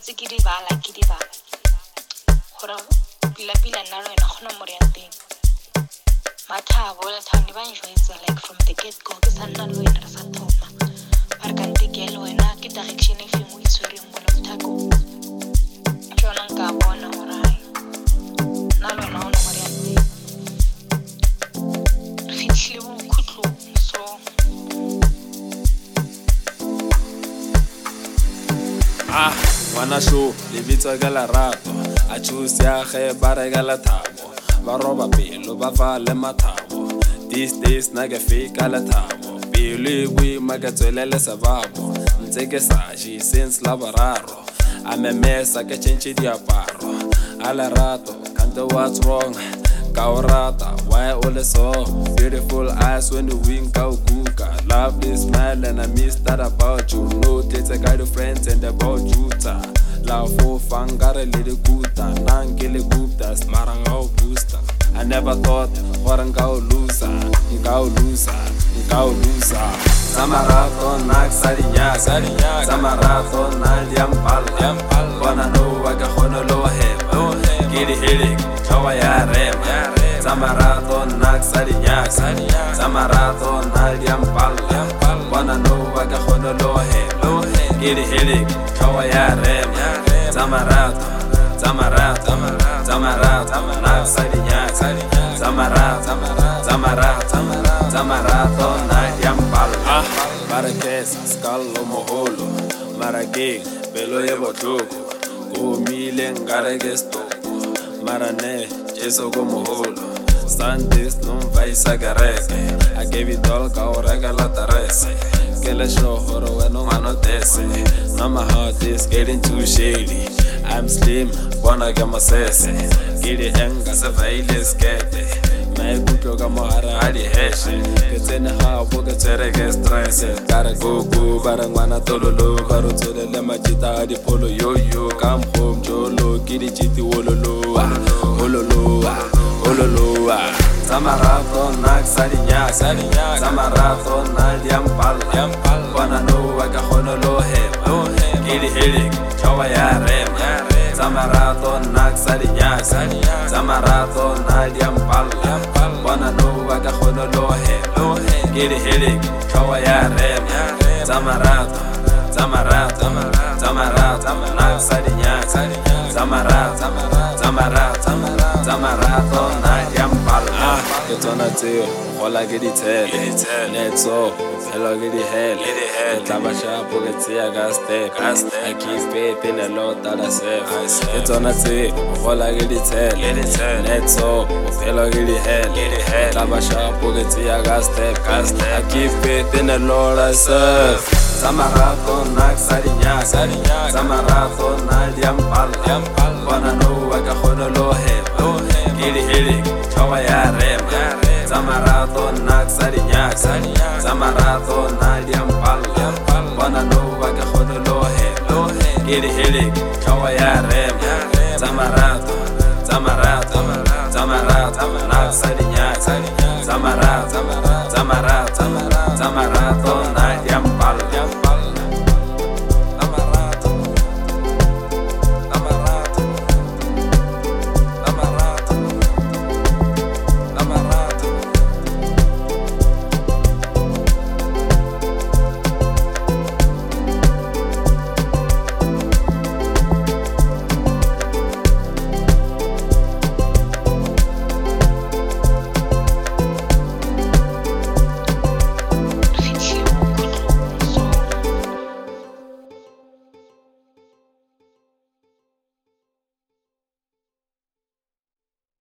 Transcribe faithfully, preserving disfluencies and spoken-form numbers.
ntse ke di bala ke di bala gore pila pila nna le wena gona mo re yang teng mathabo la thandi ba njwetsa like from the get go ke sa nna le wena re sa thoma ba re ka ntekele wena ke direction e feng o itshwereng mo lotako jona nka bona gore hai nna le wena gona mo re yang teng re fitlhile bokhutlong so ah wana show le bitsa ka la rato a choose ya ge ba re ka la thabo ba roba pelo ba fa le mathabo these days na ke fika la thabo pelo e bui magatswelele sababo ntse ke sa ji since la bararo a memesa ke change diaparo a la rato can't do what's wrong Kaurata, why all so beautiful eyes when you wink out kuka. Love this smile and I miss that about you. No dates, I got friends and about you. Love for fangare little kuta, nangele gupta, smarangao booster. I never thought warangao loser, ngao loser, ngao loser. Samarato nak sarinya, sarinya. Samarato na liampal, liampal. Wanna know I got honolo heba, giddy hitting, kawa ya rema. Samarato nak sarinya, sarinya. Samarato na liampal, liampal. Wanna know I got honolo heba, giddy hitting, kawa ya rema. Samarato, Samarato, Samarato nak sarinya, sarinya. Samarato, Samarato, Samarato na liampal. Ah, Marrakech, scalo moholo, Marrakech, pelo ye botoko, kumile ngare ke stoko, marane, jeso go moholo, Sundays non vai sagareke, I gave it all ka o regala tarese, ke le shohoro weno mano tese, now my heart is getting too shady, I'm slim, bona ke masese, gidi enga se vaile skete, maikutlo ka mohara a di heshe ke tsene gaabo ke tsere ke stress ka re koko ba re ngwana tololo ba re tswelele majita a dipholo yoyo come home jolo ke dijiti ololoa ololoa ololoa Samarato nak sarinya sarinya Samarato na liampala bona no ka honolo heba ke di helik kawa ya rema Samarato nak sarinya sarinya Samarato na liampala bona no ka honolo heba ke di helik kawa ya rema Samarato Samarato Samarato nak sarinya sarinya Samarato Samarato Samarato na liampala ke tsona tseo go la ke di tshele netso hello ke di hele ke tla ba shapo ke tsia ka step I keep it in a lot that I say ke tsona tseo go la ke di tshele netso hello ke di hele ke tla ba shapo ke tsia ka step I keep it in a lot I say Samarato nak sarinya sarinya Samarato na liampala bona no ka honolo heba ke di hele kawa ya rema Samarato nak sarinya sarinya Samarato na liampala bona no ka honolo heba ke di hele kawa ya rema Samarato Samarato Samarato nak sarinya sarinya Samarato Samarato